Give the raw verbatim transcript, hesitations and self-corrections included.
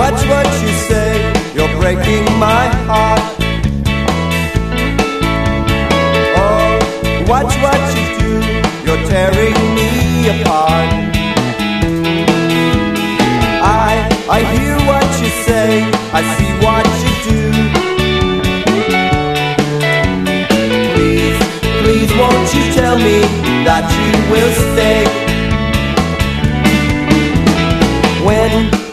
watch what you say, you're breaking my heart. Oh, watch what you do, you're tearing me apart. I, I hear what you say, I see what you do. Please, please won't you tell me that you will stay? When